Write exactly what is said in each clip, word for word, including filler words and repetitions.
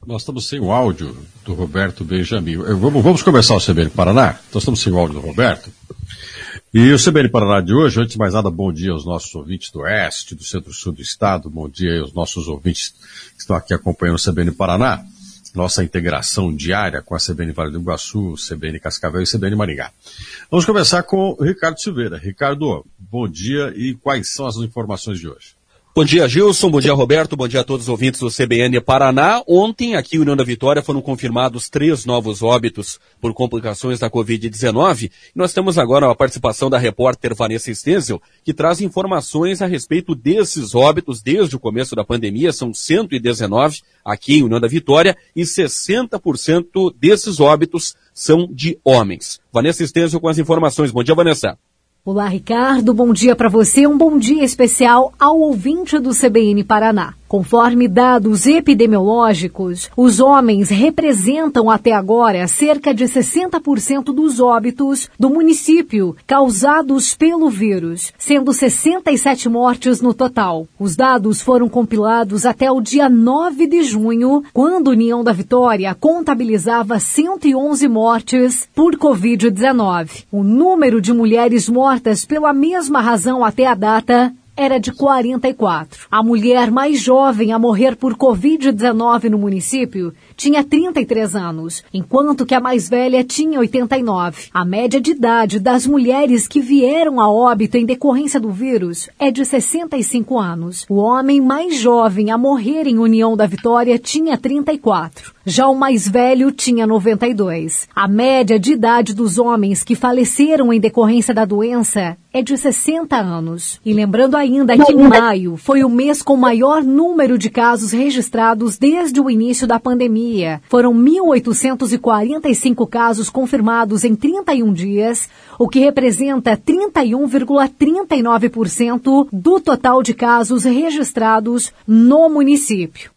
Nós estamos sem o áudio do Roberto Benjamin. Vamos, vamos começar o C B N Paraná? Nós estamos sem o áudio do Roberto. E o C B N Paraná de hoje, antes de mais nada, bom dia aos nossos ouvintes do Oeste, do Centro-Sul do Estado, bom dia aos nossos ouvintes que estão aqui acompanhando o C B N Paraná, nossa integração diária com a C B N Vale do Iguaçu, C B N Cascavel e C B N Maringá. Vamos começar com o Ricardo Silveira. Ricardo, bom dia e quais são as informações de hoje? Bom dia, Gilson, bom dia, Roberto, bom dia a todos os ouvintes do C B N Paraná. Ontem, aqui em União da Vitória, foram confirmados três novos óbitos por complicações da covid dezenove. E nós temos agora a participação da repórter Vanessa Stenzel, que traz informações a respeito desses óbitos desde o começo da pandemia. São cento e dezenove aqui em União da Vitória e sessenta por cento desses óbitos são de homens. Vanessa Stenzel com as informações. Bom dia, Vanessa. Olá, Ricardo, bom dia para você, um bom dia especial ao ouvinte do C B N Paraná. Conforme dados epidemiológicos, os homens representam até agora cerca de sessenta por cento dos óbitos do município causados pelo vírus, sendo sessenta e sete mortes no total. Os dados foram compilados até o dia nove de junho, quando União da Vitória contabilizava cento e onze mortes por covid dezenove. O número de mulheres mortas pela mesma razão até a data era de quarenta e quatro. A mulher mais jovem a morrer por covid dezenove no município tinha trinta e três anos, enquanto que a mais velha tinha oitenta e nove. A média de idade das mulheres que vieram a óbito em decorrência do vírus é de sessenta e cinco anos. O homem mais jovem a morrer em União da Vitória tinha trinta e quatro. Já o mais velho tinha noventa e dois. A média de idade dos homens que faleceram em decorrência da doença é de sessenta anos. E lembrando ainda que maio foi o mês com maior número de casos registrados desde o início da pandemia. Foram mil oitocentos e quarenta e cinco casos confirmados em trinta e um dias, o que representa trinta e um vírgula trinta e nove por cento do total de casos registrados no município.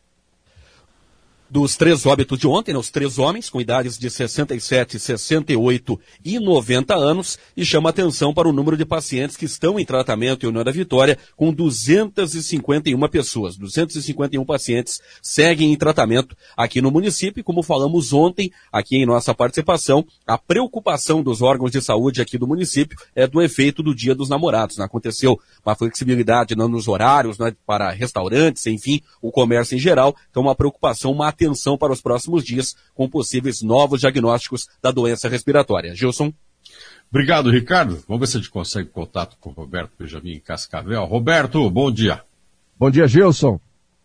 Dos três óbitos de ontem, né, os três homens com idades de sessenta e sete, sessenta e oito e noventa anos, e chama atenção para o número de pacientes que estão em tratamento em União da Vitória, com duzentas e cinquenta e uma pessoas. duzentos e cinquenta e um pacientes seguem em tratamento aqui no município, e como falamos ontem, aqui em nossa participação, a preocupação dos órgãos de saúde aqui do município é do efeito do Dia dos Namorados. Né? Aconteceu uma flexibilidade, né, nos horários, né, para restaurantes, enfim, o comércio em geral, então uma preocupação, uma atenção atenção para os próximos dias com possíveis novos diagnósticos da doença respiratória. Gilson? Obrigado, Ricardo. Vamos ver se a gente consegue contato com o Roberto Benjamin em Cascavel. Roberto, bom dia. Bom dia, Gilson.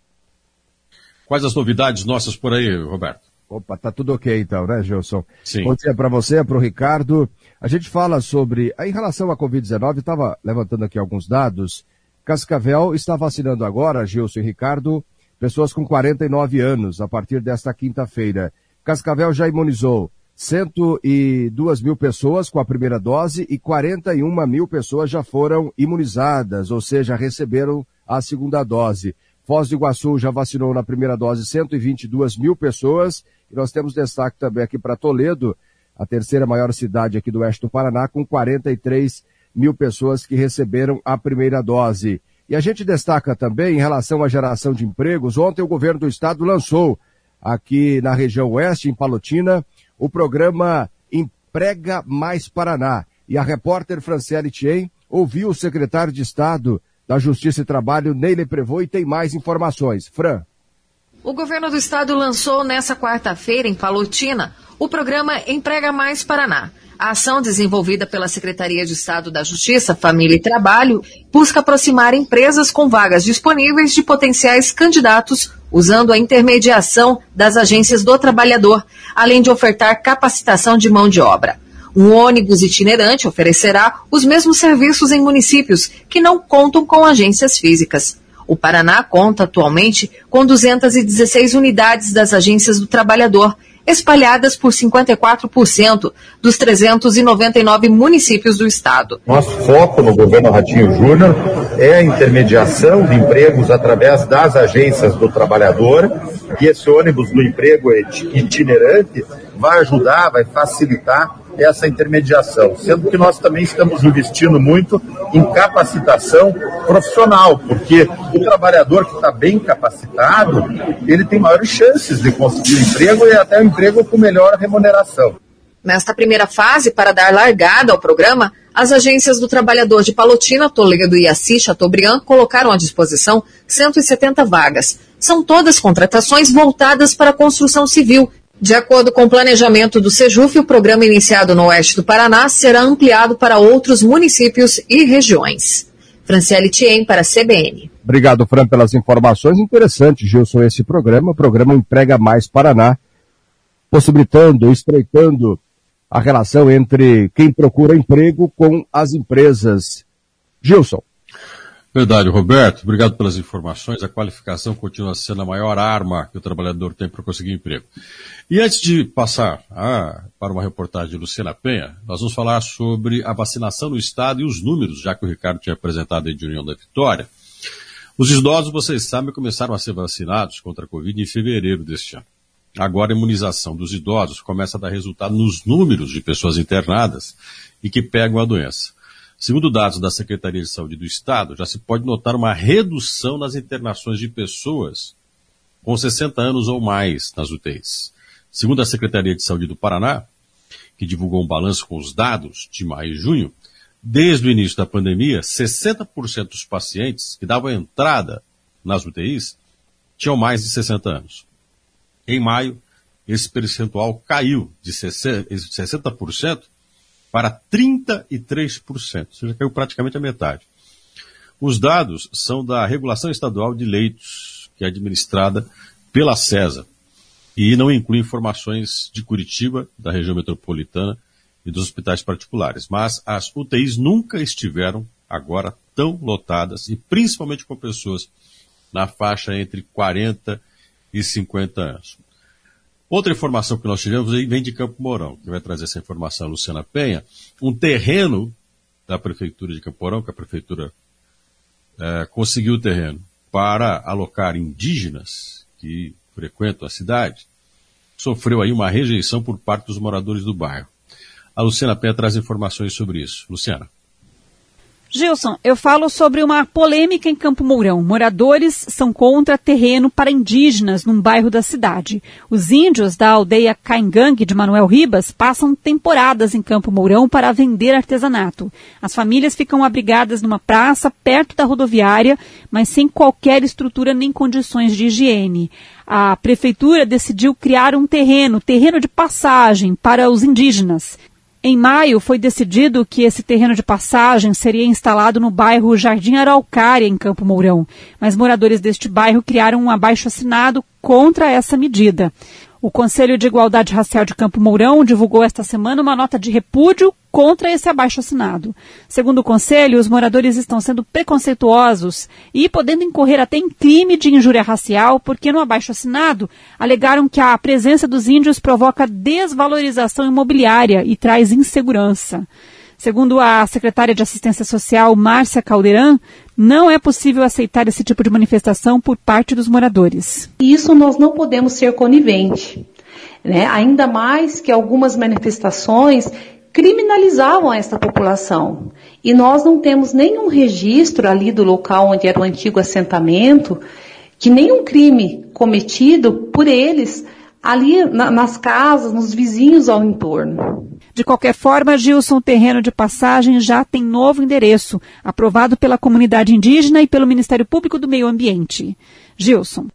Quais as novidades nossas por aí, Roberto? Opa, tá tudo ok então, né, Gilson? Sim. Bom dia para você, para o Ricardo. A gente fala sobre, em relação à covid dezenove, estava levantando aqui alguns dados. Cascavel está vacinando agora, Gilson e Ricardo, pessoas com quarenta e nove anos, a partir desta quinta-feira. Cascavel já imunizou cento e duas mil pessoas com a primeira dose e quarenta e uma mil pessoas já foram imunizadas, ou seja, receberam a segunda dose. Foz do Iguaçu já vacinou na primeira dose cento e vinte e duas mil pessoas. E nós temos destaque também aqui para Toledo, a terceira maior cidade aqui do oeste do Paraná, com quarenta e três mil pessoas que receberam a primeira dose. E a gente destaca também em relação à geração de empregos. Ontem o governo do estado lançou aqui na região oeste, em Palotina, o programa Emprega Mais Paraná. E a repórter Franciele Tien ouviu o secretário de Estado da Justiça e Trabalho, Neile Prevot, e tem mais informações. Fran. O governo do estado lançou nesta quarta-feira, em Palotina, o programa Emprega Mais Paraná. A ação desenvolvida pela Secretaria de Estado da Justiça, Família e Trabalho busca aproximar empresas com vagas disponíveis de potenciais candidatos, usando a intermediação das agências do trabalhador, além de ofertar capacitação de mão de obra. Um ônibus itinerante oferecerá os mesmos serviços em municípios que não contam com agências físicas. O Paraná conta atualmente com duzentas e dezesseis unidades das agências do trabalhador, espalhadas por cinquenta e quatro por cento dos trezentos e noventa e nove municípios do estado. Nosso foco no governo Ratinho Júnior é a intermediação de empregos através das agências do trabalhador, e esse ônibus do emprego itinerante vai ajudar, vai facilitar essa intermediação, sendo que nós também estamos investindo muito em capacitação profissional, porque o trabalhador que está bem capacitado, ele tem maiores chances de conseguir um emprego e até um emprego com melhor remuneração. Nesta primeira fase, para dar largada ao programa, as agências do trabalhador de Palotina, Toledo e Assis Chateaubriand colocaram à disposição cento e setenta vagas. São todas contratações voltadas para a construção civil. De acordo com o planejamento do Sejuf, o programa iniciado no oeste do Paraná será ampliado para outros municípios e regiões. Franciele Thiem para a C B N. Obrigado, Fran, pelas informações. Interessante, Gilson, esse programa. O programa Emprega Mais Paraná, possibilitando, estreitando a relação entre quem procura emprego com as empresas. Gilson. Verdade, Roberto. Obrigado pelas informações. A qualificação continua sendo a maior arma que o trabalhador tem para conseguir emprego. E antes de passar ah, para uma reportagem de Luciana Penha, nós vamos falar sobre a vacinação no estado e os números, já que o Ricardo tinha apresentado aí de União da Vitória. Os idosos, vocês sabem, começaram a ser vacinados contra a Covid em fevereiro deste ano. Agora a imunização dos idosos começa a dar resultado nos números de pessoas internadas e que pegam a doença. Segundo dados da Secretaria de Saúde do Estado, já se pode notar uma redução nas internações de pessoas com sessenta anos ou mais nas U T Is. Segundo a Secretaria de Saúde do Paraná, que divulgou um balanço com os dados de maio e junho, desde o início da pandemia, sessenta por cento dos pacientes que davam entrada nas U T Is tinham mais de sessenta anos. Em maio, esse percentual caiu de sessenta por cento para trinta e três por cento, ou seja, caiu praticamente a metade. Os dados são da Regulação Estadual de Leitos, que é administrada pela SESA, e não inclui informações de Curitiba, da região metropolitana e dos hospitais particulares. Mas as U T Is nunca estiveram agora tão lotadas, e principalmente com pessoas na faixa entre quarenta e cinquenta anos. Outra informação que nós tivemos aí vem de Campo Mourão, que vai trazer essa informação a Luciana Penha. Um terreno da Prefeitura de Campo Mourão, que a Prefeitura é, conseguiu o terreno para alocar indígenas que frequentam a cidade, sofreu aí uma rejeição por parte dos moradores do bairro. A Luciana Penha traz informações sobre isso. Luciana. Gilson, eu falo sobre uma polêmica em Campo Mourão. Moradores são contra terreno para indígenas num bairro da cidade. Os índios da aldeia Caingangue de Manuel Ribas passam temporadas em Campo Mourão para vender artesanato. As famílias ficam abrigadas numa praça perto da rodoviária, mas sem qualquer estrutura nem condições de higiene. A prefeitura decidiu criar um terreno, terreno de passagem para os indígenas. Em maio, foi decidido que esse terreno de passagem seria instalado no bairro Jardim Araucária, em Campo Mourão. Mas moradores deste bairro criaram um abaixo-assinado contra essa medida. O Conselho de Igualdade Racial de Campo Mourão divulgou esta semana uma nota de repúdio contra esse abaixo-assinado. Segundo o Conselho, os moradores estão sendo preconceituosos e podendo incorrer até em crime de injúria racial, porque no abaixo-assinado alegaram que a presença dos índios provoca desvalorização imobiliária e traz insegurança. Segundo a secretária de Assistência Social, Márcia Caldeirão, não é possível aceitar esse tipo de manifestação por parte dos moradores. Isso nós não podemos ser coniventes, né? Ainda mais que algumas manifestações criminalizavam essa população. E nós não temos nenhum registro ali do local onde era o antigo assentamento, que nenhum crime cometido por eles ali na, nas casas, nos vizinhos ao entorno. De qualquer forma, Gilson, o terreno de passagem já tem novo endereço, aprovado pela comunidade indígena e pelo Ministério Público do Meio Ambiente. Gilson.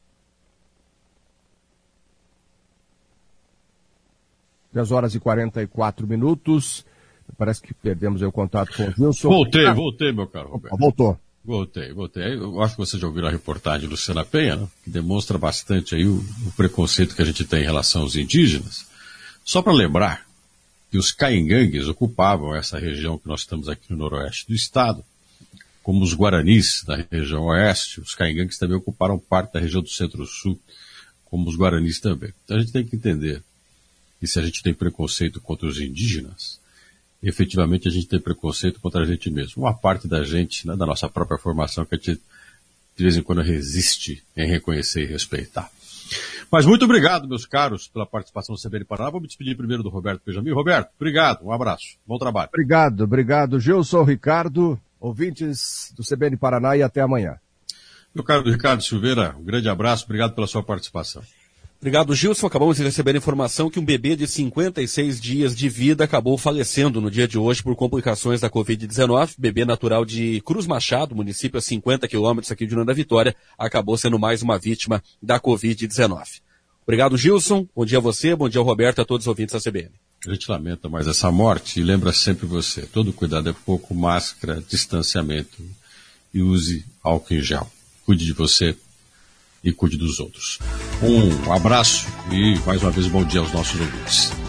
dez horas e quarenta e quatro minutos. Parece que perdemos aí o contato com o Gilson. Voltei, ah, voltei, meu caro Roberto. Voltou. Voltei, voltei. Eu acho que vocês já ouviram a reportagem de Luciana Penha, né, que demonstra bastante aí o, o preconceito que a gente tem em relação aos indígenas. Só para lembrar que os caingangues ocupavam essa região que nós estamos aqui no noroeste do estado, como os guaranis da região oeste, os caingangues também ocuparam parte da região do centro-sul, como os guaranis também. Então a gente tem que entender que se a gente tem preconceito contra os indígenas, efetivamente a gente tem preconceito contra a gente mesmo. Uma parte da gente, né, da nossa própria formação, que a gente de vez em quando resiste em reconhecer e respeitar. Mas muito obrigado, meus caros, pela participação do C B N Paraná. Vou me despedir primeiro do Roberto Benjamin. Roberto, obrigado, um abraço, bom trabalho. Obrigado, obrigado, Gilson, Ricardo, ouvintes do C B N Paraná, e até amanhã. Meu caro Ricardo Silveira, um grande abraço, obrigado pela sua participação. Obrigado, Gilson. Acabamos de receber a informação que um bebê de cinquenta e seis dias de vida acabou falecendo no dia de hoje por complicações da covid dezenove. Bebê natural de Cruz Machado, município a cinquenta quilômetros aqui de União da Vitória, acabou sendo mais uma vítima da covid dezenove. Obrigado, Gilson. Bom dia a você, bom dia ao Roberto e a todos os ouvintes da C B N. A gente lamenta mais essa morte e lembra sempre você. Todo cuidado é pouco, máscara, distanciamento e use álcool em gel. Cuide de você e cuide dos outros. Um abraço e, mais uma vez, bom dia aos nossos ouvintes.